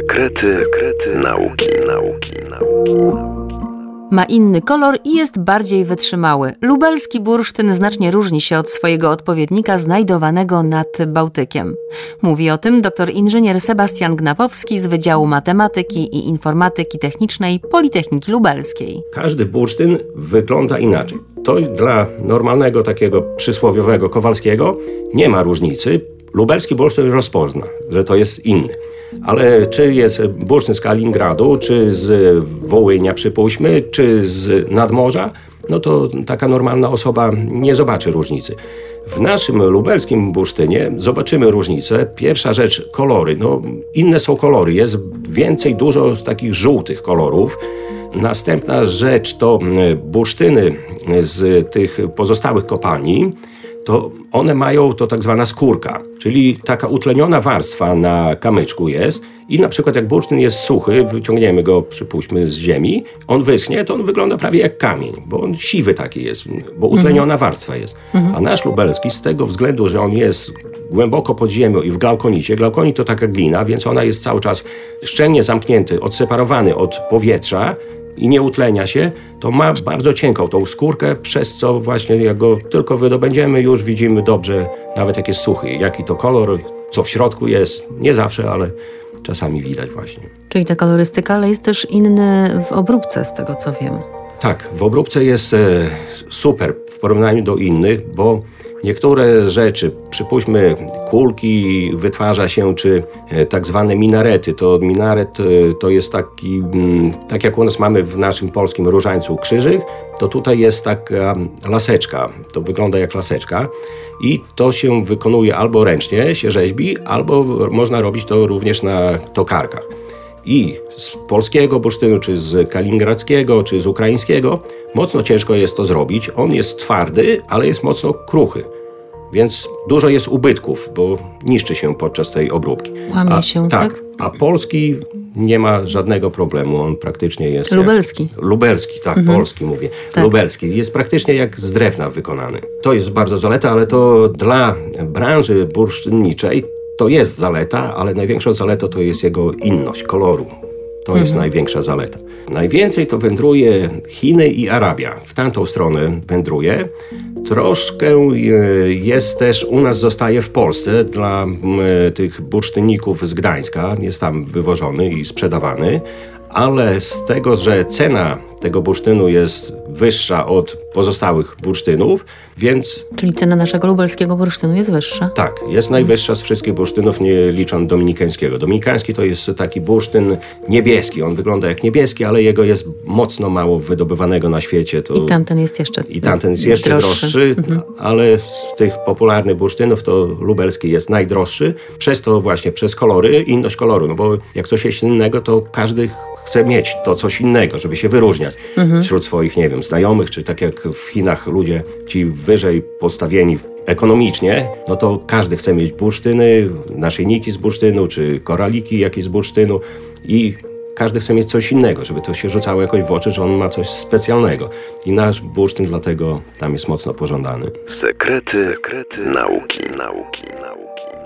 Sekrety nauki. Ma inny kolor i jest bardziej wytrzymały. Lubelski bursztyn znacznie różni się od swojego odpowiednika znajdowanego nad Bałtykiem. Mówi o tym dr inżynier Sebastian Gnapowski z Wydziału Matematyki i Informatyki Technicznej Politechniki Lubelskiej. Każdy bursztyn wygląda inaczej. To dla normalnego takiego przysłowiowego Kowalskiego nie ma różnicy. Lubelski bursztyn rozpozna, że to jest inny. Ale czy jest bursztyn z Kaliningradu, czy z Wołynia, przypuśćmy, czy z nadmorza, no to taka normalna osoba nie zobaczy różnicy. W naszym lubelskim bursztynie zobaczymy różnicę. Pierwsza rzecz, kolory. No, inne są kolory. Jest więcej, dużo takich żółtych kolorów. Następna rzecz to bursztyny z tych pozostałych kopalni. To one mają to tak zwana skórka, czyli taka utleniona warstwa na kamyczku jest i na przykład jak bursztyn jest suchy, wyciągniemy go, przypuśćmy, z ziemi, on wyschnie, to on wygląda prawie jak kamień, bo on siwy taki jest, bo utleniona warstwa jest. A nasz lubelski z tego względu, że on jest głęboko pod ziemią i w glaukonicie, glaukonit to taka glina, więc ona jest cały czas szczelnie zamknięty, odseparowany od powietrza, i nie utlenia się, to ma bardzo cienką tą skórkę, przez co właśnie jak go tylko wydobędziemy, już widzimy dobrze, nawet jak jest suchy, jaki to kolor, co w środku jest. Nie zawsze, ale czasami widać właśnie. Czyli ta kolorystyka, ale jest też inny w obróbce, z tego co wiem. Tak, w obróbce jest super w porównaniu do innych, bo niektóre rzeczy, przypuśćmy kulki wytwarza się, czy tak zwane minarety. To minaret to jest taki, tak jak u nas mamy w naszym polskim różańcu krzyżyk, to tutaj jest taka laseczka. To wygląda jak laseczka i to się wykonuje albo ręcznie się rzeźbi, albo można robić to również na tokarkach. I z polskiego bursztynu, czy z kaliningradzkiego, czy z ukraińskiego mocno ciężko jest to zrobić. On jest twardy, ale jest mocno kruchy. Więc dużo jest ubytków, bo niszczy się podczas tej obróbki. Łamie się, tak? A polski nie ma żadnego problemu. On praktycznie jest... Lubelski. Lubelski, tak, polski mówię. Tak. Lubelski. Jest praktycznie jak z drewna wykonany. To jest bardzo zaleta, ale to dla branży bursztynniczej to jest zaleta, ale największą zaletą to jest jego inność koloru. To jest największa zaleta. Najwięcej to wędruje Chiny i Arabia. W tamtą stronę wędruje. Troszkę jest też, u nas zostaje w Polsce dla tych bursztynników z Gdańska. Jest tam wywożony i sprzedawany. Ale z tego, że cena tego bursztynu jest wyższa od pozostałych bursztynów, więc... Czyli cena naszego lubelskiego bursztynu jest wyższa? Tak, jest najwyższa z wszystkich bursztynów, nie licząc dominikańskiego. Dominikański to jest taki bursztyn niebieski. On wygląda jak niebieski, ale jego jest mocno mało wydobywanego na świecie. To... I tamten jest jeszcze droższy, ale z tych popularnych bursztynów to lubelski jest najdroższy. Przez to właśnie, przez kolory, inność koloru. No bo jak coś jest innego, to każdy chce mieć to coś innego, żeby się wyróżniać wśród swoich, nie wiem, znajomych, czy tak jak w Chinach ludzie ci wyżej postawieni ekonomicznie, no to każdy chce mieć bursztyny, naszyjniki z bursztynu, czy koraliki jakieś z bursztynu i każdy chce mieć coś innego, żeby to się rzucało jakoś w oczy, że on ma coś specjalnego. I nasz bursztyn dlatego tam jest mocno pożądany. Sekrety nauki.